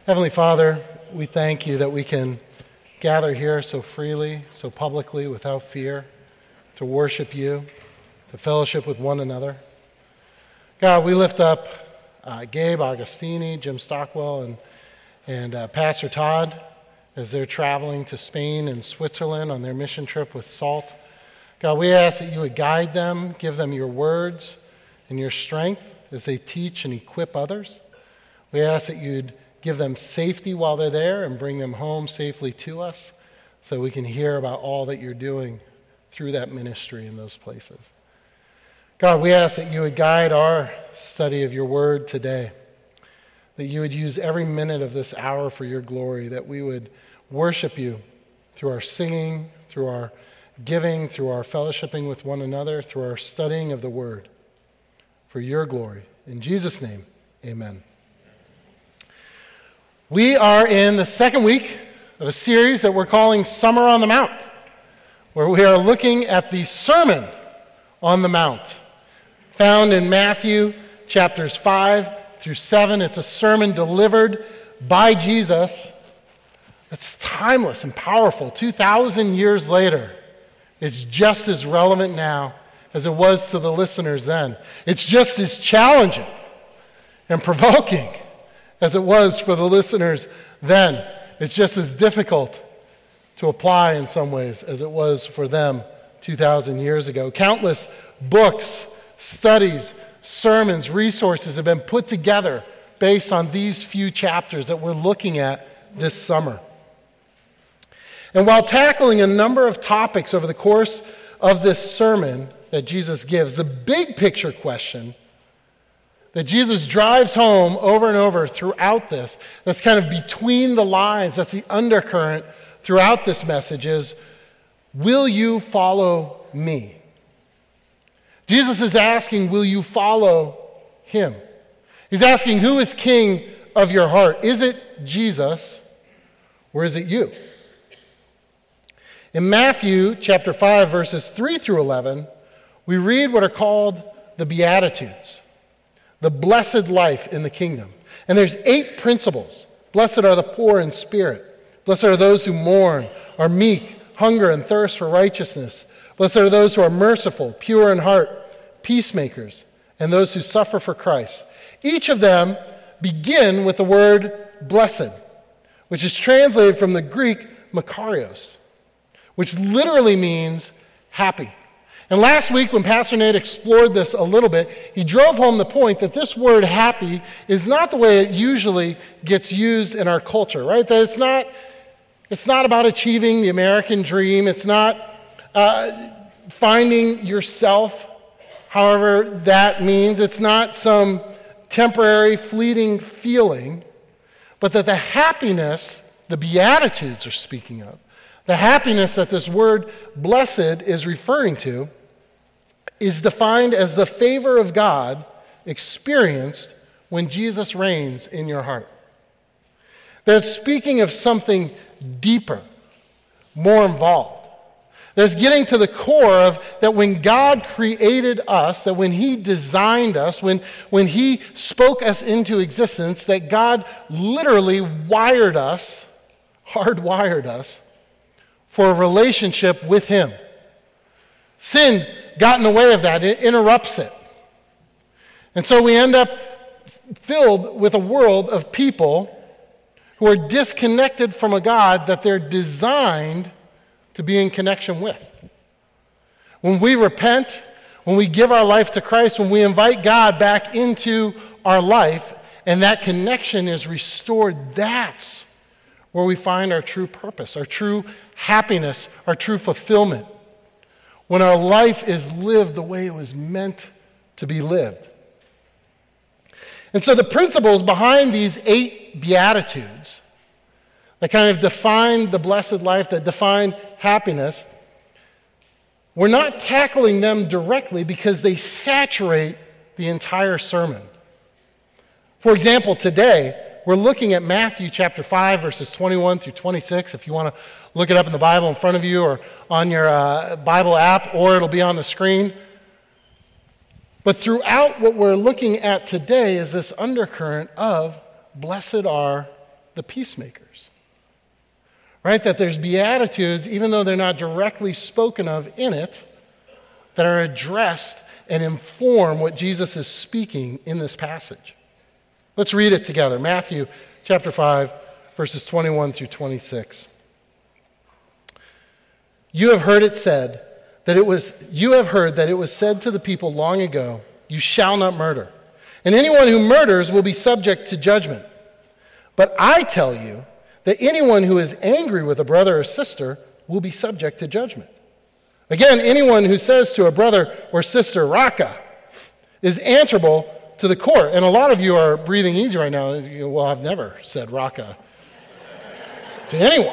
Heavenly Father, we thank you that we can gather here so freely, so publicly, without fear, to worship you, to fellowship with one another. God, we lift up Gabe Agostini, Jim Stockwell, and Pastor Todd as they're traveling to Spain and Switzerland on their mission trip with SALT. God, we ask that you would guide them, give them your words and your strength as they teach and equip others. We ask that you'd give them safety while they're there and bring them home safely to us so we can hear about all that you're doing through that ministry in those places. God, we ask that you would guide our study of your word today, that you would use every minute of this hour for your glory, that we would worship you through our singing, through our giving, through our fellowshipping with one another, through our studying of the word, for your glory. In Jesus' name, amen. We are in the second week of a series that we're calling Summer on the Mount, where we are looking at the Sermon on the Mount, found in Matthew chapters 5 through 7. It's a sermon delivered by Jesus that's timeless and powerful. 2,000 years later, it's just as relevant now as it was to the listeners then. It's just as challenging and provoking as it was for the listeners then. It's just as difficult to apply in some ways as it was for them 2,000 years ago. Countless books, studies, sermons, resources have been put together based on these few chapters that we're looking at this summer. And while tackling a number of topics over the course of this sermon that Jesus gives, the big picture question that Jesus drives home over and over throughout this, that's kind of between the lines, that's the undercurrent throughout this message is, will you follow me? Jesus is asking, will you follow him? He's asking, who is king of your heart? Is it Jesus or is it you? In Matthew chapter 5, verses 3 through 11, we read what are called the Beatitudes, the blessed life in the kingdom. And there's 8 principles. Blessed are the poor in spirit. Blessed are those who mourn, are meek, hunger and thirst for righteousness. Blessed are those who are merciful, pure in heart, peacemakers, and those who suffer for Christ. Each of them begin with the word blessed, which is translated from the Greek makarios, which literally means happy. And last week when Pastor Nate explored this a little bit, he drove home the point that this word happy is not the way it usually gets used in our culture, right? That it's not about achieving the American dream. It's not finding yourself, however that means. It's not some temporary, fleeting feeling, but that the happiness the Beatitudes are speaking of, the happiness that this word blessed is referring to, is defined as the favor of God experienced when Jesus reigns in your heart. That's speaking of something deeper, more involved. That's getting to the core of that when God created us, that when he designed us, when he spoke us into existence, that God literally wired us, hardwired us, for a relationship with him. Sin got in the way of that. It interrupts it. And so we end up filled with a world of people who are disconnected from a God that they're designed to be in connection with. When we repent, when we give our life to Christ, when we invite God back into our life, and that connection is restored, that's where we find our true purpose, our true happiness, our true fulfillment. When our life is lived the way it was meant to be lived. And so the principles behind these 8 Beatitudes that kind of define the blessed life, that define happiness, we're not tackling them directly because they saturate the entire sermon. For example, today, we're looking at Matthew chapter 5, verses 21 through 26. If you want to look it up in the Bible in front of you or on your Bible app, or it'll be on the screen. But throughout what we're looking at today is this undercurrent of blessed are the peacemakers. Right? That there's beatitudes, even though they're not directly spoken of in it, that are addressed and inform what Jesus is speaking in this passage. Let's read it together. Matthew chapter 5, verses 21 through 26. You have heard that it was said to the people long ago, you shall not murder. And anyone who murders will be subject to judgment. But I tell you that anyone who is angry with a brother or sister will be subject to judgment. Again, anyone who says to a brother or sister, Raka, is answerable to the court. And a lot of you are breathing easy right now. Well, I've never said Raka to anyone.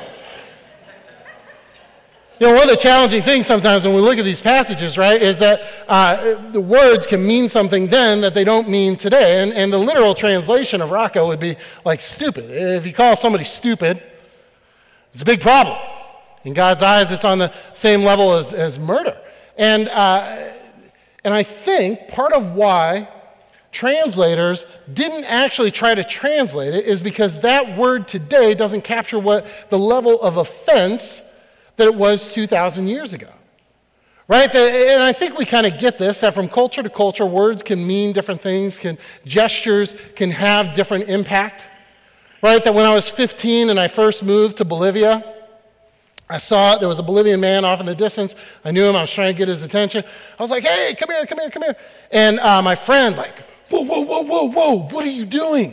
One of the challenging things sometimes when we look at these passages, right, is that the words can mean something then that they don't mean today. And the literal translation of Raka would be like stupid. If you call somebody stupid, it's a big problem. In God's eyes, it's on the same level as murder. And I think part of why translators didn't actually try to translate it is because that word today doesn't capture what the level of offense that it was 2,000 years ago. Right? And I think we kind of get this, that from culture to culture, words can mean different things, gestures can have different impact. Right? That when I was 15 and I first moved to Bolivia, I saw there was a Bolivian man off in the distance. I knew him. I was trying to get his attention. I was like, hey, come here. And my friend, like, whoa, what are you doing?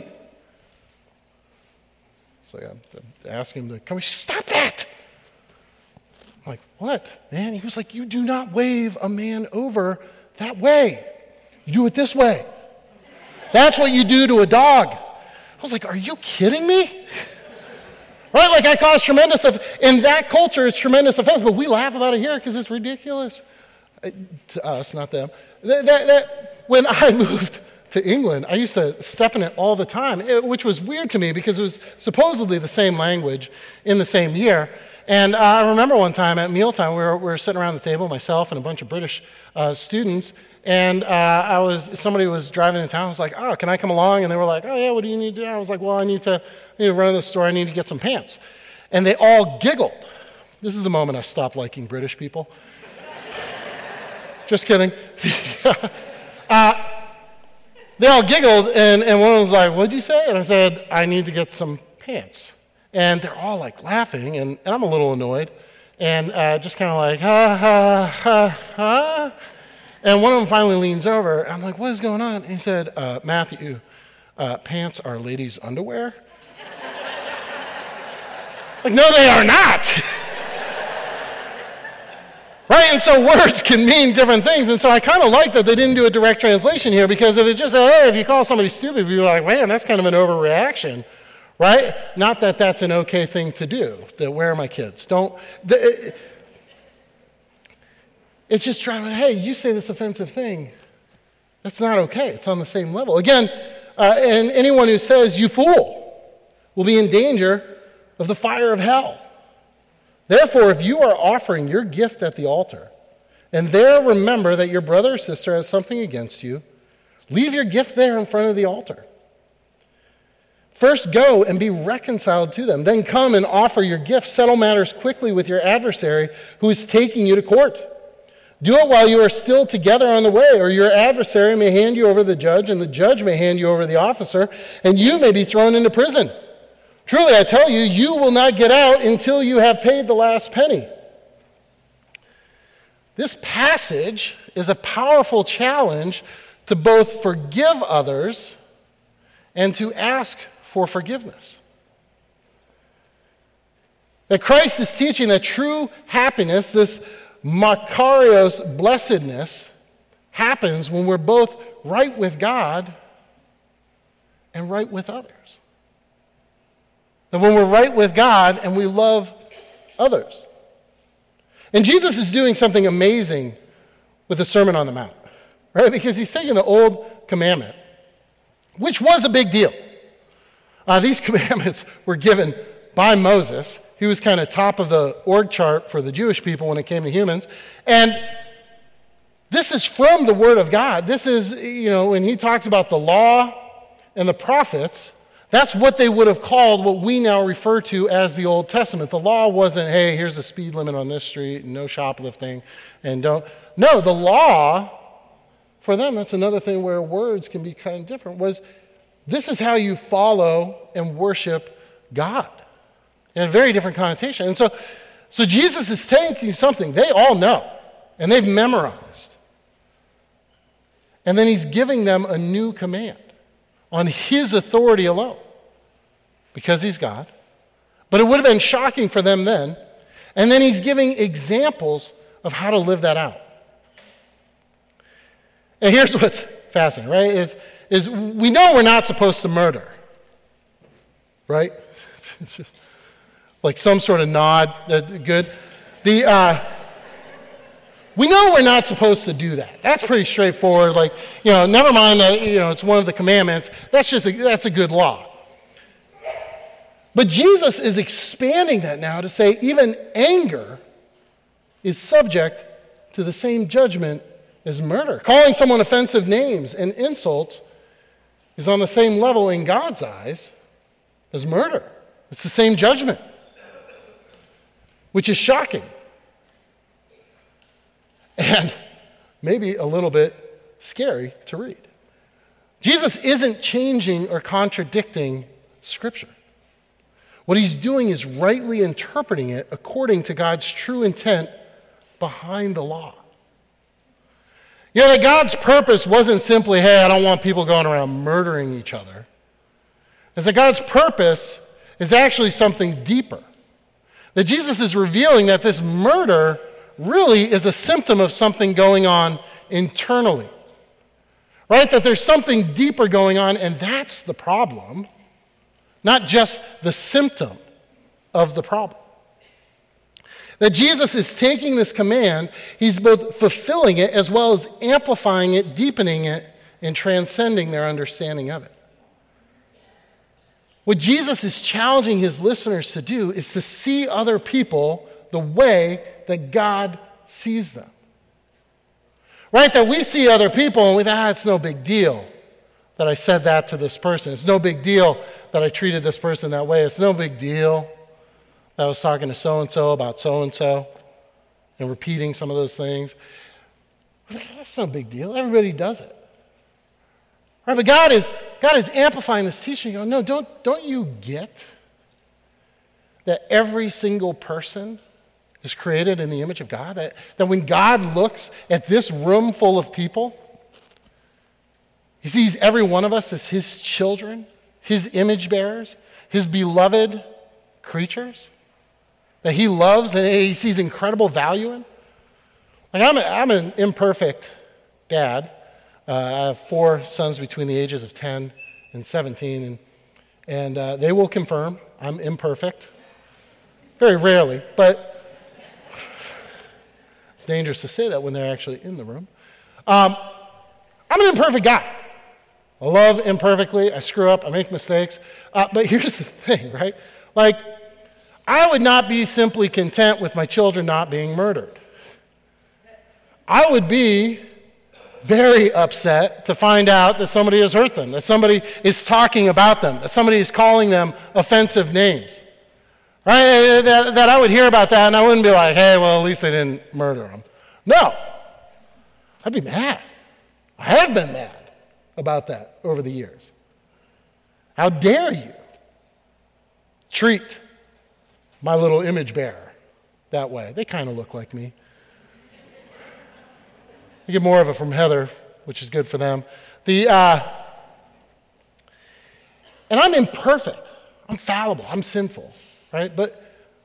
So I asked him to come here. Stop that. I'm like, what, man? He was like, you do not wave a man over that way. You do it this way. That's what you do to a dog. I was like, are you kidding me? Right? Like I caused tremendous, in that culture, it's tremendous offense, but we laugh about it here because it's ridiculous. To us, not them. When I moved to England, I used to step in it all the time, which was weird to me because it was supposedly the same language in the same year. And I remember one time at mealtime, we were sitting around the table, myself and a bunch of British students, and somebody was driving in town. I was like, oh, can I come along? And they were like, oh, yeah, what do you need to do? I was like, well, I need to run to the store. I need to get some pants. And they all giggled. This is the moment I stopped liking British people. Just kidding. They all giggled, and one of them was like, what'd you say? And I said, I need to get some pants. And they're all like laughing, and I'm a little annoyed, and just kind of like, ha. And one of them finally leans over. I'm like, what is going on? And he said, Matthew, pants are ladies' underwear? Like, no, they are not. Right? And so words can mean different things. And so I kind of like that they didn't do a direct translation here, because if it's just, hey, if you call somebody stupid, you'd be like, man, that's kind of an overreaction. Right? Not that that's an okay thing to do. That where are my kids? It's just trying to, hey, you say this offensive thing. That's not okay. It's on the same level. Again, and anyone who says, you fool, will be in danger of the fire of hell. Therefore, if you are offering your gift at the altar, and there remember that your brother or sister has something against you, leave your gift there in front of the altar. First go and be reconciled to them. Then come and offer your gift. Settle matters quickly with your adversary who is taking you to court. Do it while you are still together on the way, or your adversary may hand you over to the judge, and the judge may hand you over to the officer, and you may be thrown into prison. Truly, I tell you, you will not get out until you have paid the last penny. This passage is a powerful challenge to both forgive others and to ask for forgiveness. That Christ is teaching that true happiness, this Makarios blessedness, happens when we're both right with God and right with others. That when we're right with God and we love others. And Jesus is doing something amazing with the Sermon on the Mount, right? Because he's taking the old commandment, which was a big deal. These commandments were given by Moses. He was kind of top of the org chart for the Jewish people when it came to humans. And this is from the Word of God. This is, when he talks about the law and the prophets, That's what they would have called what we now refer to as the Old Testament. The law wasn't, hey, here's the speed limit on this street and no shoplifting and don't. No, the law, for them, that's another thing where words can be kind of different, was this is how you follow and worship God. In a very different connotation. And so Jesus is taking something they all know and they've memorized. And then he's giving them a new command on his authority alone. Because he's God. But it would have been shocking for them then. And then he's giving examples of how to live that out. And here's what's fascinating, right? Is we know we're not supposed to murder. Right? It's just like some sort of nod. Good. We know we're not supposed to do that. That's pretty straightforward. Like, never mind that, it's one of the commandments. That's a good law. But Jesus is expanding that now to say even anger is subject to the same judgment as murder. Calling someone offensive names and insults is on the same level in God's eyes as murder. It's the same judgment, which is shocking. And maybe a little bit scary to read. Jesus isn't changing or contradicting Scripture. What he's doing is rightly interpreting it according to God's true intent behind the law. That God's purpose wasn't simply, hey, I don't want people going around murdering each other. It's that God's purpose is actually something deeper. That Jesus is revealing that this murder really is a symptom of something going on internally. Right? That there's something deeper going on, and that's the problem. Not just the symptom of the problem. That Jesus is taking this command, he's both fulfilling it as well as amplifying it, deepening it, and transcending their understanding of it. What Jesus is challenging his listeners to do is to see other people the way that God sees them. Right? That we see other people and we think, it's no big deal that I said that to this person. It's no big deal that I treated this person that way. It's no big deal that I was talking to so-and-so about so-and-so and repeating some of those things. That's no big deal. Everybody does it. Right? But God is amplifying this teaching. No, don't you get that every single person is created in the image of God? That when God looks at this room full of people, he sees every one of us as his children, his image bearers, his beloved creatures that he loves and he sees incredible value in. Like I'm an imperfect dad. I have 4 sons between the ages of 10 and 17, and they will confirm I'm imperfect. Very rarely, but it's dangerous to say that when they're actually in the room. I'm an imperfect guy. I love imperfectly. I screw up. I make mistakes. But here's the thing, right? Like, I would not be simply content with my children not being murdered. I would be very upset to find out that somebody has hurt them, that somebody is talking about them, that somebody is calling them offensive names. Right? That I would hear about that and I wouldn't be like, hey, well, at least they didn't murder them. No. I'd be mad. I have been mad about that over the years. How dare you treat my little image bearer that way? They kind of look like me. I get more of it from Heather, which is good for them. And I'm imperfect. I'm fallible. I'm sinful, right? But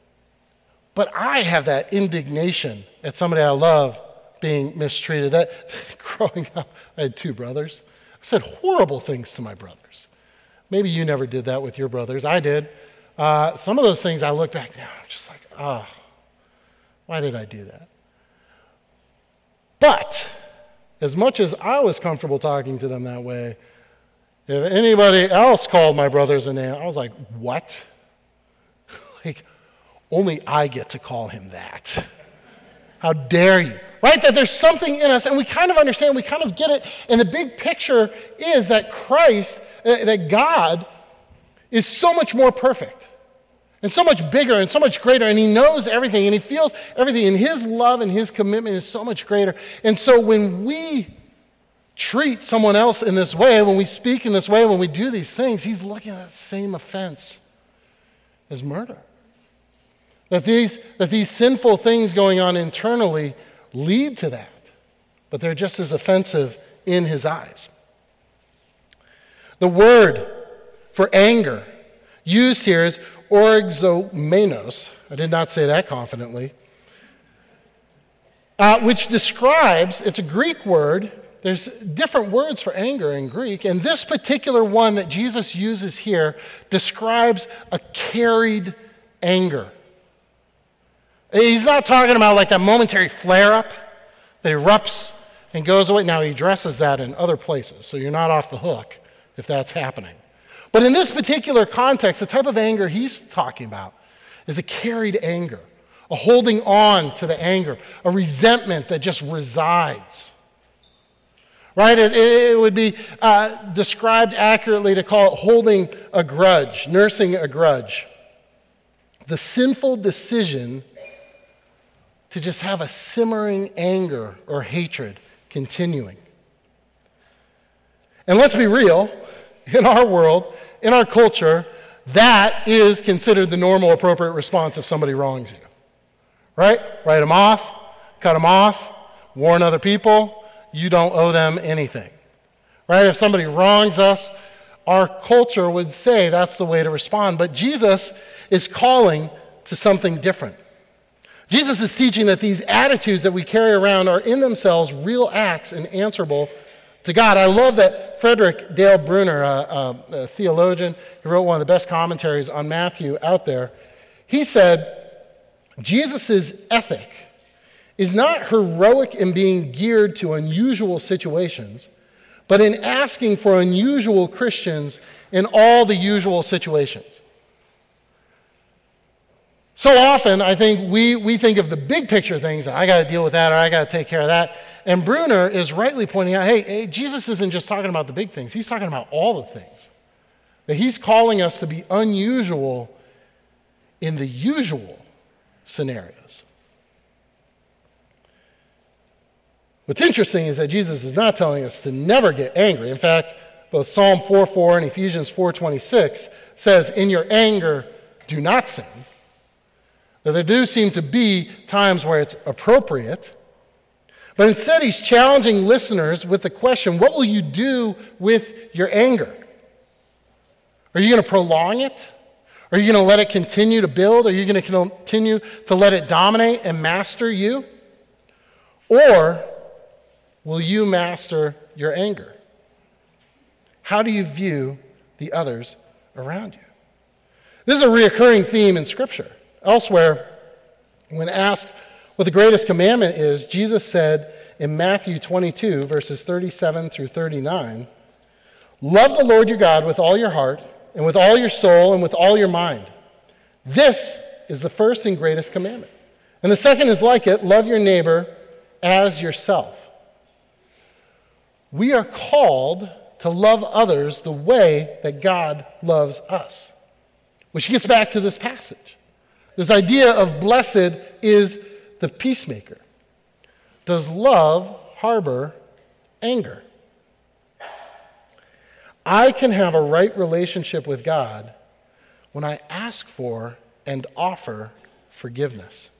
I have that indignation at somebody I love being mistreated. That growing up, I had 2 brothers. I said horrible things to my brothers. Maybe you never did that with your brothers. I did. Some of those things I look back now, I'm just like, why did I do that? But as much as I was comfortable talking to them that way, if anybody else called my brothers a name, I was like, what? Like, only I get to call him that. How dare you? Right? That there's something in us, and we kind of understand, we kind of get it, and the big picture is that Christ, that God, is so much more perfect and so much bigger and so much greater, and he knows everything and he feels everything, and his love and his commitment is so much greater. And so when we treat someone else in this way, when we speak in this way, when we do these things, he's looking at that same offense as murder. That these sinful things going on internally lead to that, but they're just as offensive in his eyes. The word for anger used here is orgzomenos. I did not say that confidently. Which describes, it's a Greek word. There's different words for anger in Greek, and this particular one that Jesus uses here describes a carried anger. He's not talking about like that momentary flare-up that erupts and goes away. Now, he addresses that in other places, so you're not off the hook if that's happening. But in this particular context, the type of anger he's talking about is a carried anger, a holding on to the anger, a resentment that just resides. Right? It would be described accurately to call it holding a grudge, nursing a grudge. The sinful decision to just have a simmering anger or hatred continuing. And let's be real, in our world, in our culture, that is considered the normal, appropriate response if somebody wrongs you. Right? Write them off, cut them off, warn other people, you don't owe them anything. Right? If somebody wrongs us, our culture would say that's the way to respond. But Jesus is calling to something different. Jesus is teaching that these attitudes that we carry around are in themselves real acts and answerable to God. I love that Frederick Dale Bruner, a theologian, he wrote one of the best commentaries on Matthew out there. He said, Jesus' ethic is not heroic in being geared to unusual situations, but in asking for unusual Christians in all the usual situations. So often, I think we think of the big picture things, I got to deal with that, or I got to take care of that. And Bruner is rightly pointing out, hey, Jesus isn't just talking about the big things, he's talking about all the things. That he's calling us to be unusual in the usual scenarios. What's interesting is that Jesus is not telling us to never get angry. In fact, both Psalm 4:4 and Ephesians 4:26 says, in your anger, do not sin. That there do seem to be times where it's appropriate, but instead he's challenging listeners with the question, what will you do with your anger? Are you going to prolong it? Are you going to let it continue to build? Are you going to continue to let it dominate and master you? Or will you master your anger? How do you view the others around you? This is a reoccurring theme in Scripture. Elsewhere, when asked what the greatest commandment is, Jesus said in Matthew 22, verses 37 through 39, love the Lord your God with all your heart, and with all your soul, and with all your mind. This is the first and greatest commandment. And the second is like it, love your neighbor as yourself. We are called to love others the way that God loves us, which gets back to this passage. This idea of blessed is the peacemaker. Does love harbor anger? I can have a right relationship with God when I ask for and offer forgiveness.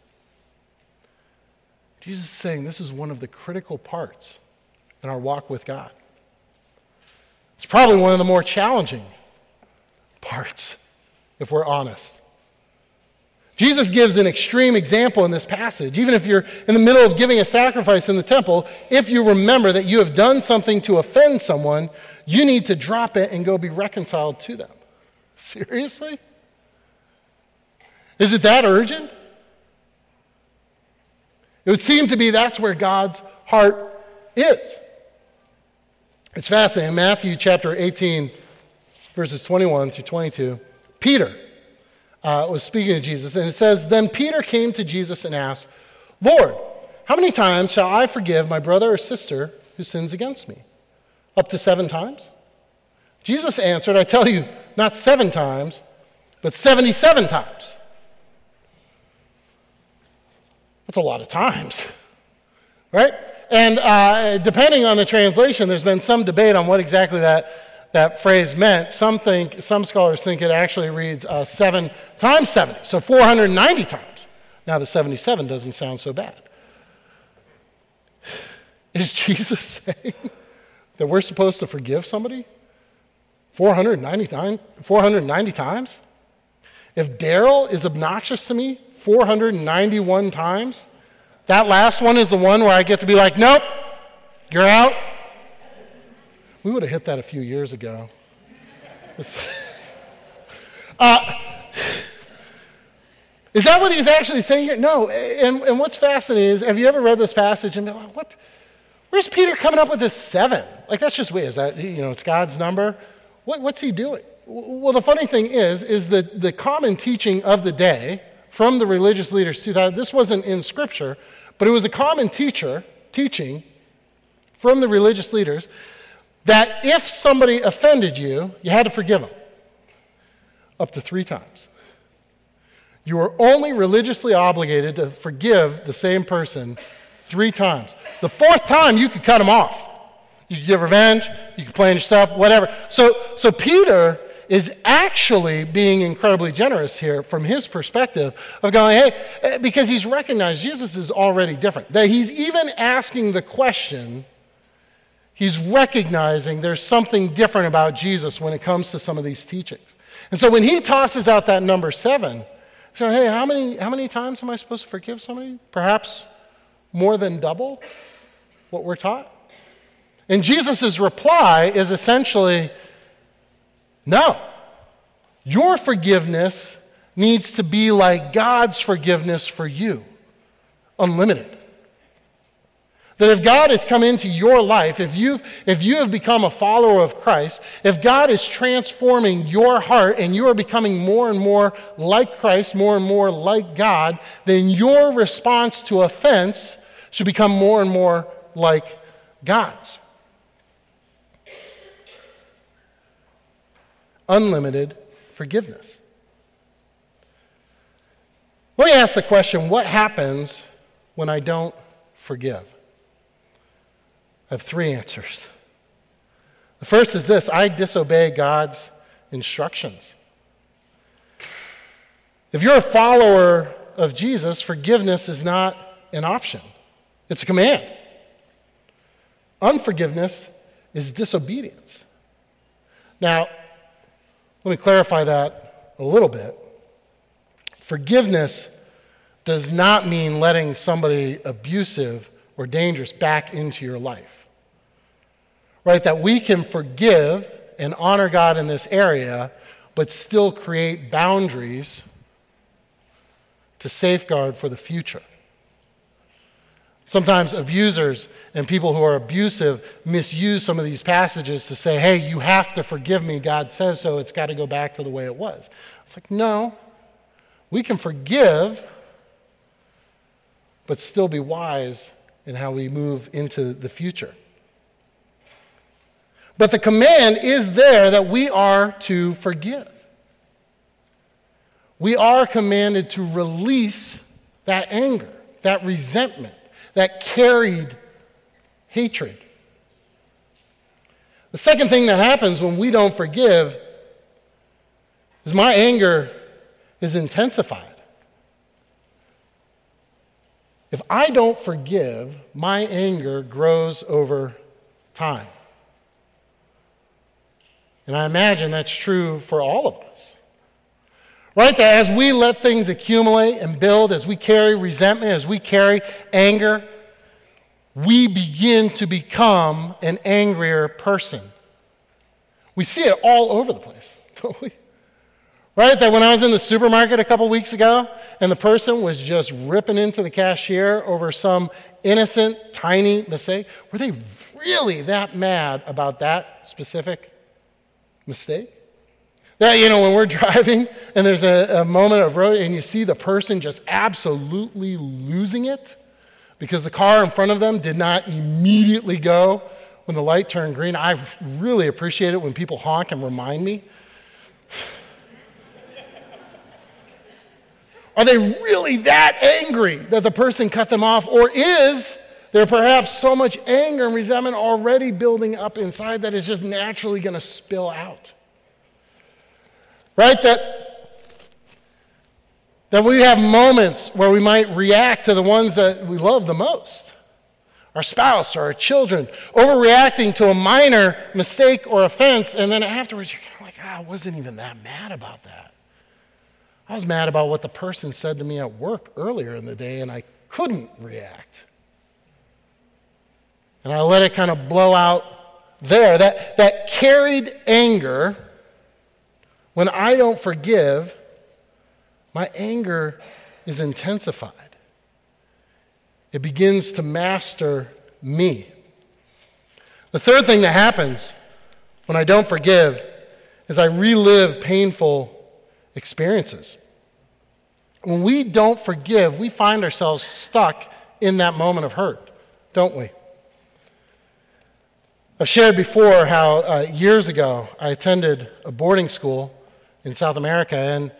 Jesus is saying this is one of the critical parts in our walk with God. It's probably one of the more challenging parts, if we're honest. Jesus gives an extreme example in this passage. Even if you're in the middle of giving a sacrifice in the temple, if you remember that you have done something to offend someone, you need to drop it and go be reconciled to them. Seriously? Is it that urgent? It would seem to be that's where God's heart is. It's fascinating. In Matthew chapter 18, verses 21 through 22, Peter was speaking to Jesus, and it says, then Peter came to Jesus and asked, Lord, how many times shall I forgive my brother or sister who sins against me? Up to 7 times? Jesus answered, I tell you, not 7 times, but 77 times. That's a lot of times, right? And depending on the translation, there's been some debate on what exactly that phrase meant. Some scholars think it actually reads 7 times 70, so 490 times. Now the 77 doesn't sound so bad. Is Jesus saying that we're supposed to forgive somebody 490 times? If Daryl is obnoxious to me 491 times, that last one is the one where I get to be like, nope, you're out. We would have hit that a few years ago. Is that what he's actually saying here? No. And what's fascinating is, have you ever read this passage and been like, what? Where's Peter coming up with this 7? Like, that's just weird. Is that, it's God's number? What's he doing? Well, the funny thing is that the common teaching of the day from the religious leaders, this wasn't in Scripture, but it was a common teaching from the religious leaders that if somebody offended you, you had to forgive them up to 3 times. You were only religiously obligated to forgive the same person 3 times. The 4th time, you could cut them off. You could give revenge, you could plan your stuff, whatever. So Peter is actually being incredibly generous here from his perspective of going, hey, because he's recognized Jesus is already different. That he's even asking the question, he's recognizing there's something different about Jesus when it comes to some of these teachings. And so when he tosses out that number 7, so hey, how many times am I supposed to forgive somebody? Perhaps more than double what we're taught? And Jesus' reply is essentially, no. Your forgiveness needs to be like God's forgiveness for you, unlimited. That if God has come into your life, if you have become a follower of Christ, if God is transforming your heart and you are becoming more and more like Christ, more and more like God, then your response to offense should become more and more like God's. Unlimited forgiveness. Let me ask the question, what happens when I don't forgive? I have 3 answers. The first is this: I disobey God's instructions. If you're a follower of Jesus, forgiveness is not an option. It's a command. Unforgiveness is disobedience. Now, let me clarify that a little bit. Forgiveness does not mean letting somebody abusive or dangerous back into your life. Right? That we can forgive and honor God in this area, but still create boundaries to safeguard for the future. Sometimes abusers and people who are abusive misuse some of these passages to say, hey, you have to forgive me. God says so. It's got to go back to the way it was. It's like, no. We can forgive, but still be wise in how we move into the future. But the command is there that we are to forgive. We are commanded to release that anger, that resentment, that carried hatred. The second thing that happens when we don't forgive is my anger is intensified. If I don't forgive, my anger grows over time. And I imagine that's true for all of us. Right? That as we let things accumulate and build, as we carry resentment, as we carry anger, we begin to become an angrier person. We see it all over the place, don't we? Right? That when I was in the supermarket a couple weeks ago and the person was just ripping into the cashier over some innocent, tiny mistake, were they really that mad about that specific mistake? That, when we're driving and there's a moment of road and you see the person just absolutely losing it because the car in front of them did not immediately go when the light turned green. I really appreciate it when people honk and remind me. Are they really that angry that the person cut them off? Or is there perhaps so much anger and resentment already building up inside that it's just naturally going to spill out? Right? That we have moments where we might react to the ones that we love the most. Our spouse or our children, overreacting to a minor mistake or offense, and then afterwards you're kind of like, I wasn't even that mad about that. I was mad about what the person said to me at work earlier in the day, and I couldn't react. And I let it kind of blow out there. That carried anger, when I don't forgive, my anger is intensified. It begins to master me. The third thing that happens when I don't forgive is I relive painful experiences. When we don't forgive, we find ourselves stuck in that moment of hurt, don't we? I've shared before how years ago I attended a boarding school in South America, and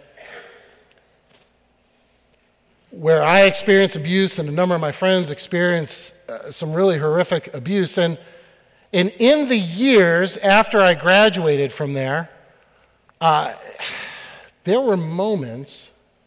where I experienced abuse and a number of my friends experienced some really horrific abuse. And in the years after I graduated from there, there were moments,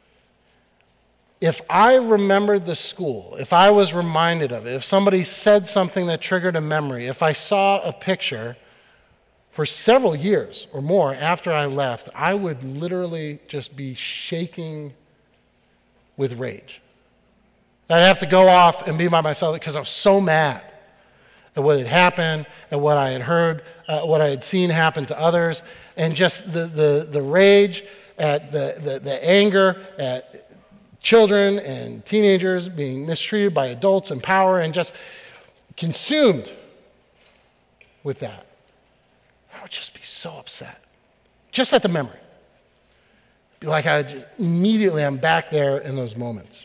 if I remembered the school, if I was reminded of it, if somebody said something that triggered a memory, if I saw a picture, for several years or more after I left, I would literally just be shaking with rage. I'd have to go off and be by myself because I was so mad at what had happened, at what I had heard, what I had seen happen to others, and just the rage, at the anger at children and teenagers being mistreated by adults in power, and just consumed with that. I would just be so upset, just at the memory. Be like immediately I'm back there in those moments.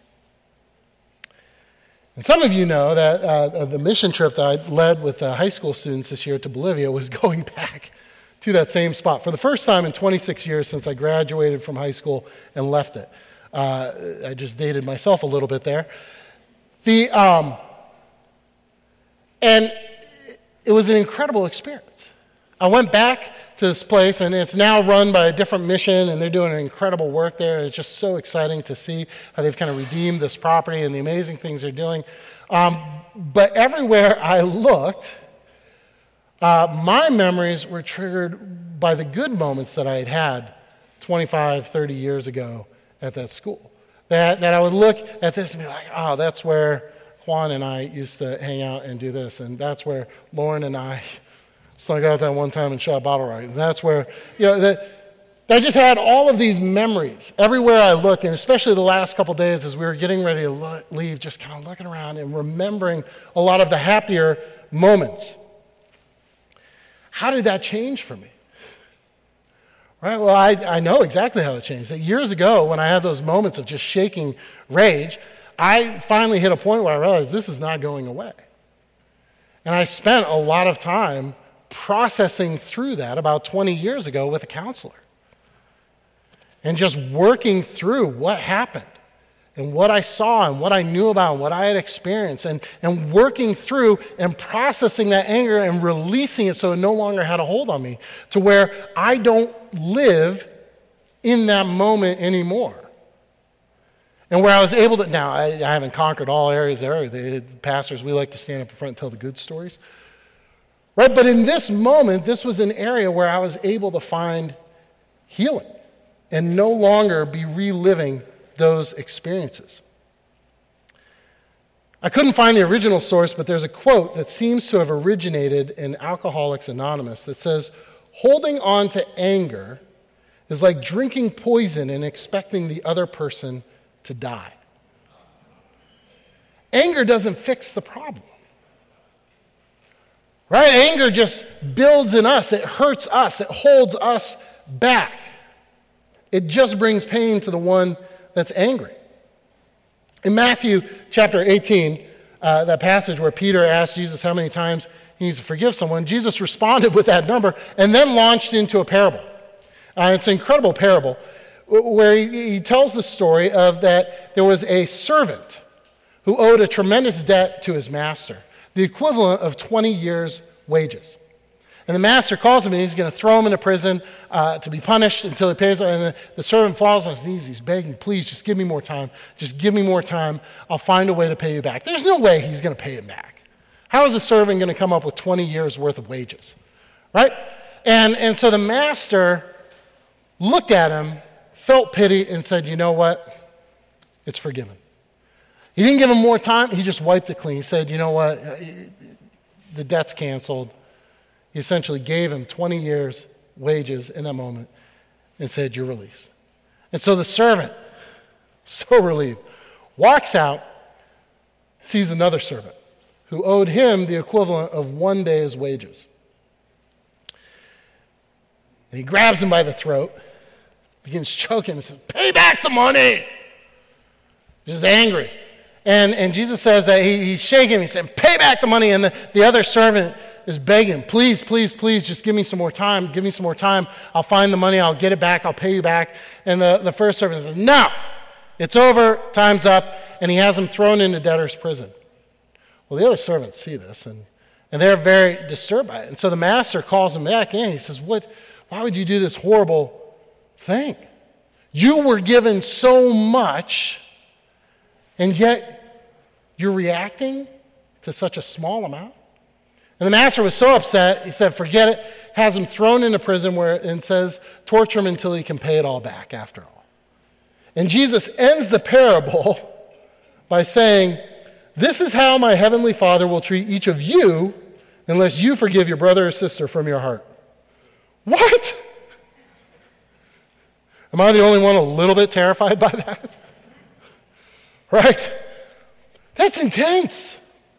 And some of you know that the mission trip that I led with high school students this year to Bolivia was going back to that same spot for the first time in 26 years since I graduated from high school and left it. I just dated myself a little bit there. And it was an incredible experience. I went back to this place, and it's now run by a different mission, and they're doing incredible work there. It's just so exciting to see how they've kind of redeemed this property and the amazing things they're doing. But everywhere I looked, my memories were triggered by the good moments that I had had 25, 30 years ago at that school. That I would look at this and be like, oh, that's where Juan and I used to hang out and do this, and that's where Lauren and I snuck out that one time and shot bottle rockets. And that's where, I just had all of these memories everywhere I looked, and especially the last couple days as we were getting ready to leave, just kind of looking around and remembering a lot of the happier moments. How did that change for me? Right? Well, I know exactly how it changed. That years ago, when I had those moments of just shaking rage, I finally hit a point where I realized this is not going away. And I spent a lot of time processing through that about 20 years ago with a counselor. And just working through what happened and what I saw and what I knew about and what I had experienced, and working through and processing that anger and releasing it so it no longer had a hold on me, to where I don't live in that moment anymore. And where I was able to, now I haven't conquered all areas there. The pastors, we like to stand up in front and tell the good stories. Right? But in this moment, this was an area where I was able to find healing and no longer be reliving those experiences. I couldn't find the original source, but there's a quote that seems to have originated in Alcoholics Anonymous that says, "Holding on to anger is like drinking poison and expecting the other person to die." Anger doesn't fix the problem. Right? Anger just builds in us. It hurts us. It holds us back. It just brings pain to the one that's angry. In Matthew chapter 18, that passage where Peter asked Jesus how many times he needs to forgive someone, Jesus responded with that number and then launched into a parable. It's an incredible parable where he tells the story of that there was a servant who owed a tremendous debt to his master, the equivalent of 20 years' wages. And the master calls him and he's going to throw him into prison to be punished until he pays. And the servant falls on his knees. He's begging, please, just give me more time. Just give me more time. I'll find a way to pay you back. There's no way he's going to pay him back. How is a servant going to come up with 20 years' worth of wages? Right? And so the master looked at him, felt pity, and said, you know what? It's forgiven. He didn't give him more time. He just wiped it clean. He said, you know what? The debt's canceled. He essentially gave him 20 years' wages in that moment and said, you're released. And so the servant, so relieved, walks out, sees another servant who owed him the equivalent of 1 day's wages. And he grabs him by the throat, begins choking and says, pay back the money. Just angry. And Jesus says that he's shaking him. He's saying, pay back the money. And the other servant is begging, please, please, please, just give me some more time. Give me some more time. I'll find the money. I'll get it back. I'll pay you back. And the first servant says, no, it's over. Time's up. And he has him thrown into debtor's prison. Well, the other servants see this, and they're very disturbed by it. And so the master calls him back in. He says, why would you do this horrible thing? You were given so much, and yet you're reacting to such a small amount? And the master was so upset, he said, forget it, has him thrown into prison and says, torture him until he can pay it all back after all. And Jesus ends the parable by saying, this is how my heavenly Father will treat each of you unless you forgive your brother or sister from your heart. What? Am I the only one a little bit terrified by that? Right? That's intense.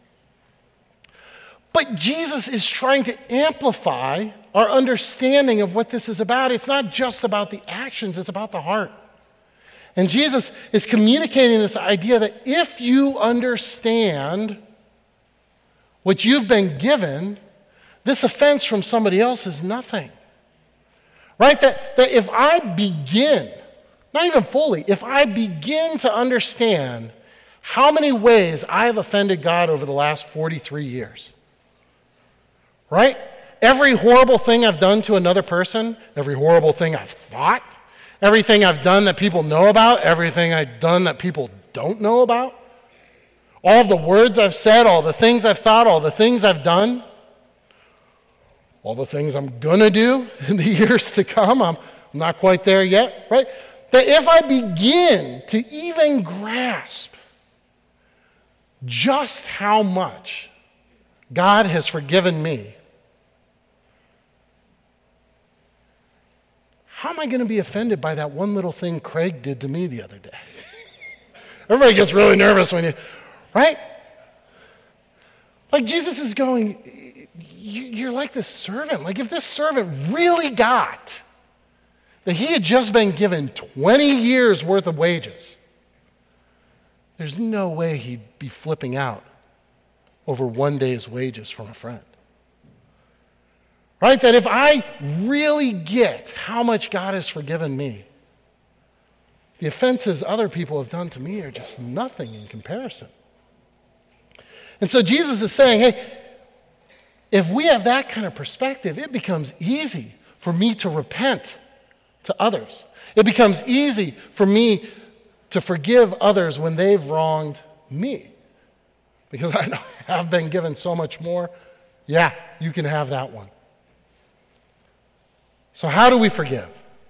But Jesus is trying to amplify our understanding of what this is about. It's not just about the actions, it's about the heart. And Jesus is communicating this idea that if you understand what you've been given, this offense from somebody else is nothing. Right? That if I begin, not even fully, if I begin to understand how many ways I have offended God over the last 43 years, right? Every horrible thing I've done to another person, every horrible thing I've thought, everything I've done that people know about, everything I've done that people don't know about, all the words I've said, all the things I've thought, all the things I've done, all the things I'm going to do in the years to come. I'm not quite there yet, right? That if I begin to even grasp just how much God has forgiven me, how am I going to be offended by that one little thing Craig did to me the other day? Everybody gets really nervous when you, right? Like Jesus is going, you're like this servant. Like if this servant really got that he had just been given 20 years worth of wages, there's no way he'd be flipping out over 1 day's wages from a friend. Right? That if I really get how much God has forgiven me, the offenses other people have done to me are just nothing in comparison. And so Jesus is saying, hey, if we have that kind of perspective, it becomes easy for me to repent to others. It becomes easy for me to forgive others when they've wronged me. Because I know I've been given so much more. Yeah, you can have that one. So how do we forgive?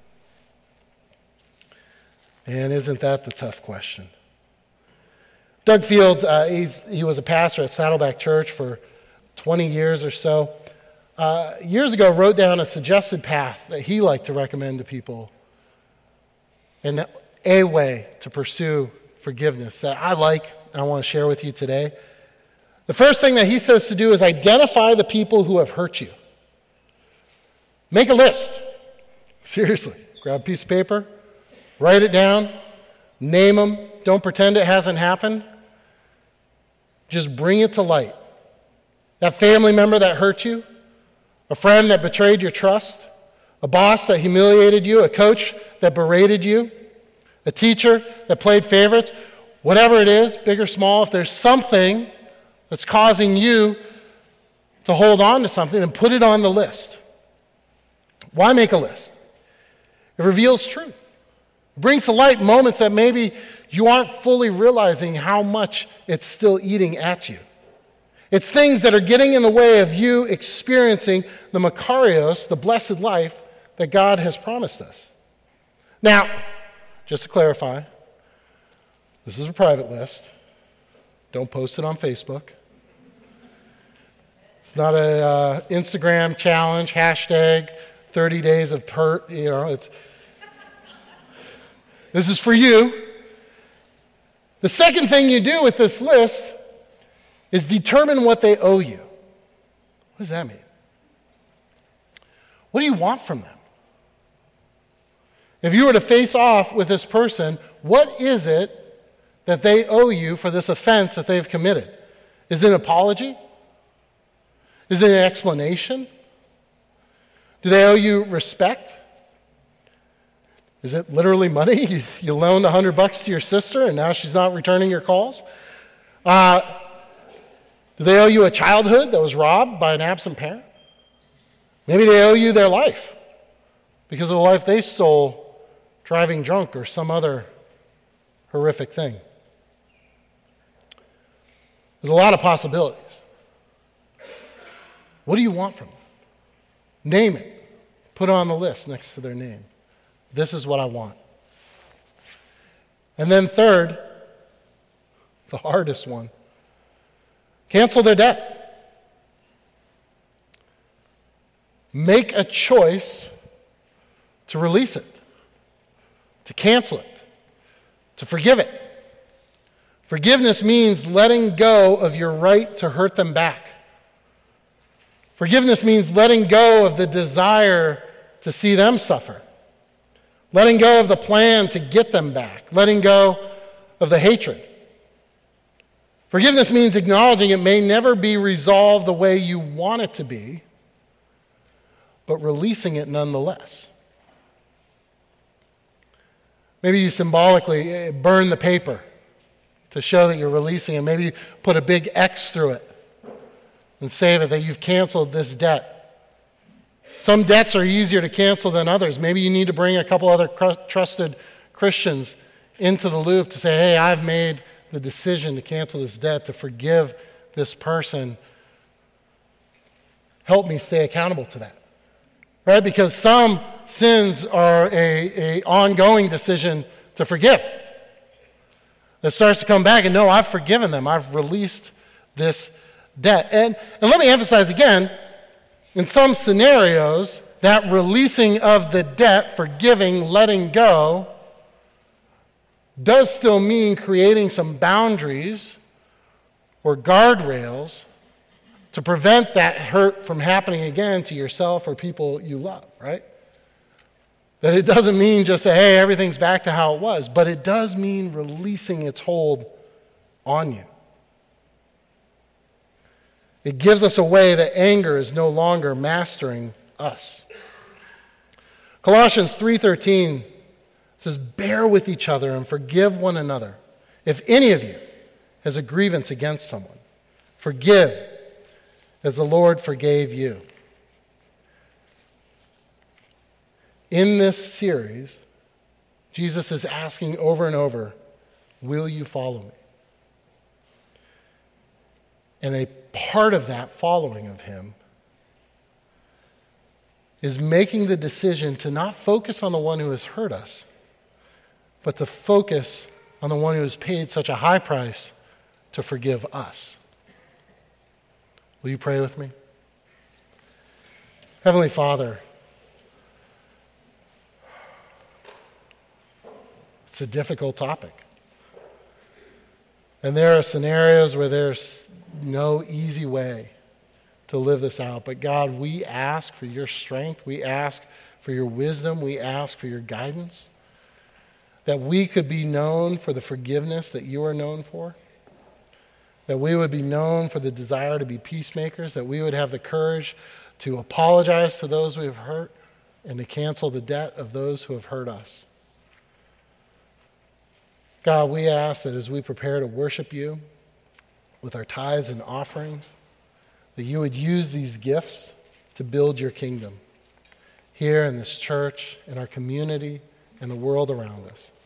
And isn't that the tough question? Doug Fields, he was a pastor at Saddleback Church for 20 years or so. Years ago, wrote down a suggested path that he liked to recommend to people, and a way to pursue forgiveness that I like and I want to share with you today. The first thing that he says to do is identify the people who have hurt you. Make a list. Seriously. Grab a piece of paper, write it down, name them. Don't pretend it hasn't happened. Just bring it to light. That family member that hurt you, a friend that betrayed your trust, a boss that humiliated you, a coach that berated you, a teacher that played favorites, whatever it is, big or small, if there's something that's causing you to hold on to something, then put it on the list. Why make a list? It reveals truth. It brings to light moments that maybe you aren't fully realizing how much it's still eating at you. It's things that are getting in the way of you experiencing the Makarios, the blessed life that God has promised us. Now, just to clarify, this is a private list. Don't post it on Facebook. It's not a Instagram challenge, hashtag 30 days of pert, this is for you. The second thing you do with this list is determine what they owe you. What does that mean? What do you want from them? If you were to face off with this person, what is it that they owe you for this offense that they've committed? Is it an apology? Is it an explanation? Do they owe you respect? Is it literally money? You loaned $100 to your sister and now she's not returning your calls? Do they owe you a childhood that was robbed by an absent parent? Maybe they owe you their life because of the life they stole driving drunk or some other horrific thing. There's a lot of possibilities. What do you want from them? Name it. Put it on the list next to their name. This is what I want. And then third, the hardest one, cancel their debt. Make a choice to release it, to cancel it, to forgive it. Forgiveness means letting go of your right to hurt them back. Forgiveness means letting go of the desire to see them suffer. Letting go of the plan to get them back. Letting go of the hatred. Forgiveness means acknowledging it may never be resolved the way you want it to be, but releasing it nonetheless. Maybe you symbolically burn the paper to show that you're releasing it. Maybe you put a big X through it and save it, that you've canceled this debt. Some debts are easier to cancel than others. Maybe you need to bring a couple other trusted Christians into the loop to say, hey, I've made the decision to cancel this debt, to forgive this person. Help me stay accountable to that. Right? Because some sins are an ongoing decision to forgive. That starts to come back and no, I've forgiven them. I've released this debt. And let me emphasize again, in some scenarios, that releasing of the debt, forgiving, letting go, does still mean creating some boundaries or guardrails to prevent that hurt from happening again to yourself or people you love, right? That it doesn't mean just say, hey, everything's back to how it was, but it does mean releasing its hold on you. It gives us a way that anger is no longer mastering us. Colossians 3:13 says, bear with each other and forgive one another. If any of you has a grievance against someone, forgive as the Lord forgave you. In this series, Jesus is asking over and over, will you follow me? And a part of that following of him is making the decision to not focus on the one who has hurt us, but to focus on the one who has paid such a high price to forgive us. Will you pray with me? Heavenly Father, it's a difficult topic. And there are scenarios where there's no easy way to live this out. But God, we ask for your strength. We ask for your wisdom. We ask for your guidance. That we could be known for the forgiveness that you are known for. That we would be known for the desire to be peacemakers. That we would have the courage to apologize to those we have hurt and to cancel the debt of those who have hurt us. God, we ask that as we prepare to worship you with our tithes and offerings, that you would use these gifts to build your kingdom here in this church, in our community, and the world around us.